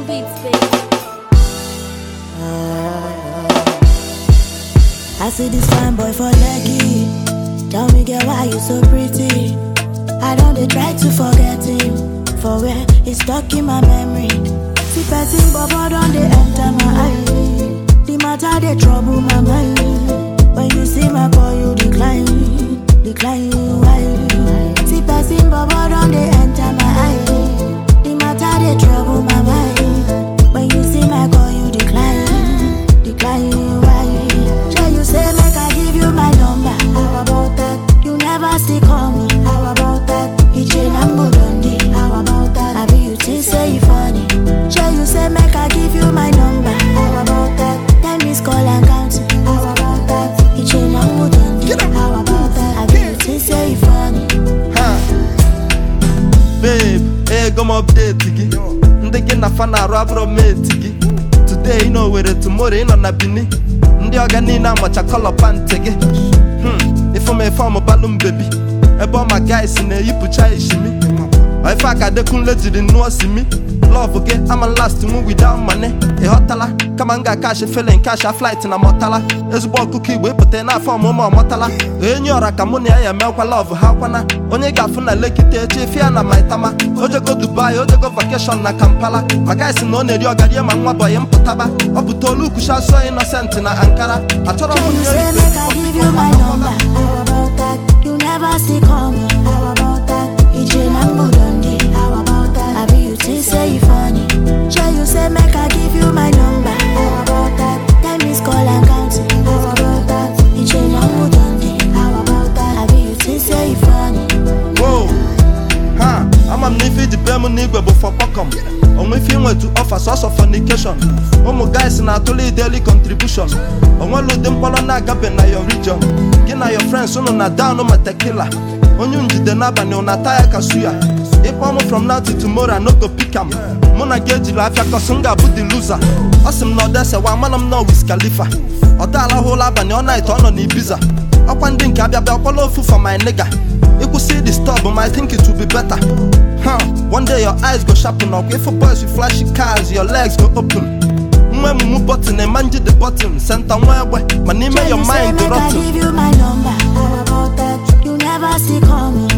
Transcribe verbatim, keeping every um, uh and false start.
Cool beats, baby. I see this fine boy for Lekki. Tell me, girl, why you so pretty? I don't dey try to forget him. For where he's stuck in my memory. See person bubble don't they enter my eye. The matter they trouble my mind. When you see my boy, you decline, decline. Why? See person bubble don't they enter my eye. The matter they trouble my mind. When you see my boy, you decline, decline. Why? Shall you say make I give you my number? How about that? You never still call me. How about that? He chain I'm good on the. How about that? I be you think say you funny. Shall you say make I give you my number? How about that? Let me call and count. How about that? He chain I'm good on the. How about that? I be you think say you funny. Huh. Babe, hey, go update tigi. Ndege na fana rabro me tigi. Today you know where tomorrow you know na bini. Ndi ogani na macha color pantigi. Hmm, if I'm a form of balloon baby. Ebo my guys in a yipucha ishimi. If I got the cool legend no see me. Love okay, I'm a last to move without money. A hotala, come and get cash, feeling cash a flight in a motala. It's about cookie whip, but then I form more motala. In your akamuni, I am milk love, how can I? Only got from a lake, Fiana, my tama. Oja go Dubai, Oja go vacation na Kampala. My guys in only your guardian, my boy, and Potaba. Obutolu, Kusha, so innocent in Ankara. I told you say, make I give you my number. How about that? You never see call me. How about that? He chain I'm good on the. How about that? I be you think say you funny. Shall you say make I give you my number? How about that? Let me call and count. How about that? He chain I'm good on the. How about that? I be you think say you funny. Whoa, huh? I'm a nifi the Bemu Nigwe before Pocom. Only if you want to offer source of fornication. Oh my guys in a totally daily contribution. I want to them follow na gap in your region. Get na your friends so na down on my tequila. On you the naba ne on ataya kasuya. If I'm from now to tomorrow, I no go pick am. Mona gauge life ya kosunga but the loser. Awesome no that's a one man I'm no Wiz Khalifa. Odala whole abani all night on on Ibiza. I want think I be a follow for my nigga. You could see the store, but I think it will be better. Huh? One day your eyes go sharpen up. If for boys with flashy cars, your legs go open. When we move button and manage the bottom, center where my name and your mind go rotten. I give you my number. How about that? You never see call me.